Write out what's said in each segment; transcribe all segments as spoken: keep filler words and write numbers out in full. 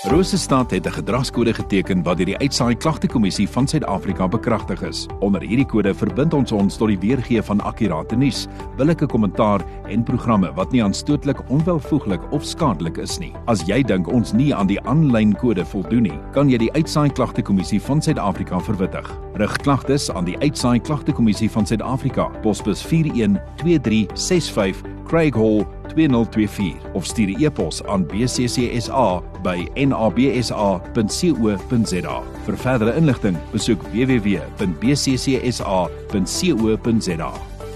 Rosestad het 'n gedragskode geteken wat deur die Uitsaai Klagtekommissie van Suid-Afrika bekragtig is. Onder hierdie kode verbind ons ons tot die weergee van akkurate nuus, billike kommentaar en programme wat nie aanstootlik, onwelvoeglik of skadelik is nie. As jy dink ons nie aan die aanlyn kode voldoen nie, kan jy die Uitsaai Klagtekommissie van Suid-Afrika verwittig. Rig klagtes aan die Uitsaai Klagtekommissie van Suid-Afrika, posbus vier een twee drie ses vyf, Craig Hall twee nul twee vier of stuur 'n e-pos aan b c c s a by n a b s a punt co punt z a. Vir verdere inligting, besoek w w w punt b c c s a punt co punt z a.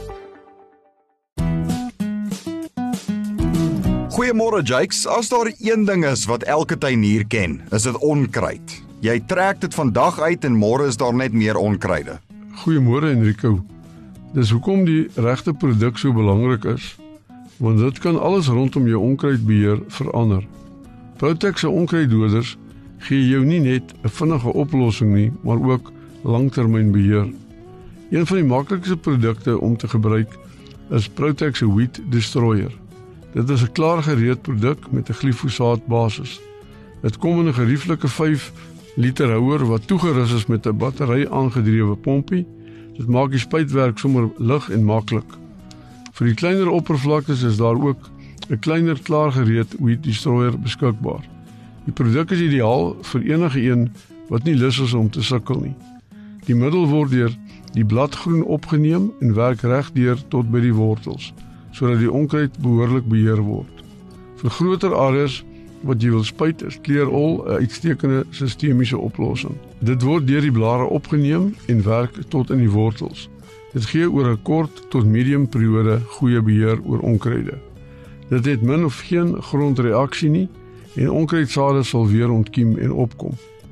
Goeiemôre Jakes, as daar een ding is wat elke tuinier ken, is dit onkruid. Jy trek dit vandag uit en môre is daar net meer onkruide. Goeiemôre Enrico. Dis hoekom die regte produk so belangrik is, want dit kan alles rondom jou onkruidbeheer verander. Protex se onkruiddoders gee jou nie net 'n vinnige oplossing nie, maar ook langtermynbeheer. Een van die maklikste produkte om te gebruik is Protex se Weed Destroyer. Dit is 'n klaargereed produk met 'n glifosaatbasis. Dit kom in 'n gerieflike vyf liter houer wat toegerus is met 'n battery aangedrewe pompie. Dit maak die spuitwerk sommer lig en maklik. Vir die kleiner oppervlaktes is daar ook 'n kleiner klaargereed Weed Destroyer beskikbaar. Die produk is ideaal vir enige een wat nie lus is om te sukkel nie. Die middel word deur die bladgroen opgeneem en werk regdeur tot by die wortels, sodat die onkruid behoorlik beheer word. Vir groter areas wat jy wil spuit, is Clear-All 'n uitstekende sistemiese oplossing. Dit word deur die blare opgeneem en werk tot in die wortels. Dit gee oor 'n kort tot medium periode goeie beheer oor onkruide. Dit het min of geen grondreaksie nie en onkruidsade sal weer ontkiem en opkom.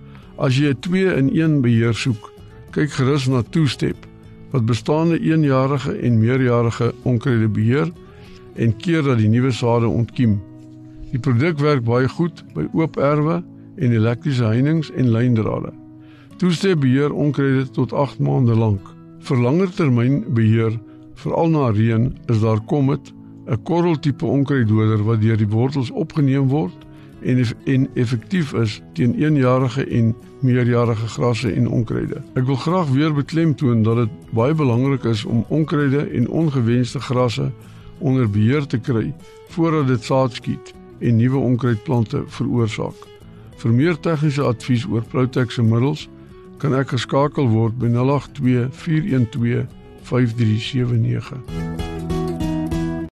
As jy 'n twee in een beheer soek, kyk gerus na Two-Step, wat bestaande eenjarige en meerjarige onkruide beheer en keer dat die nuwe sade ontkiem. Die produk werk baie goed by oop erwe en elektriese heininge en lyndrade. Two-Step beheer onkruide tot agt maande lank. Vir langer termyn beheer, veral na reën, is daar Comet, 'n korreltipe onkruiddoder wat deur die wortels opgeneem word en, eff en effektief is teen eenjarige en meerjarige grasse en onkruide. Ek wil graag weer beklemtoon dat dit baie belangrik is om onkruide en ongewenste grasse onder beheer te kry voordat dit saad skiet en nuwe onkruidplante veroorsaak. Vir meer tegniese advies oor Protex se middels kan ek geskakel word by nul agt twee vier een twee vyf drie sewe nege.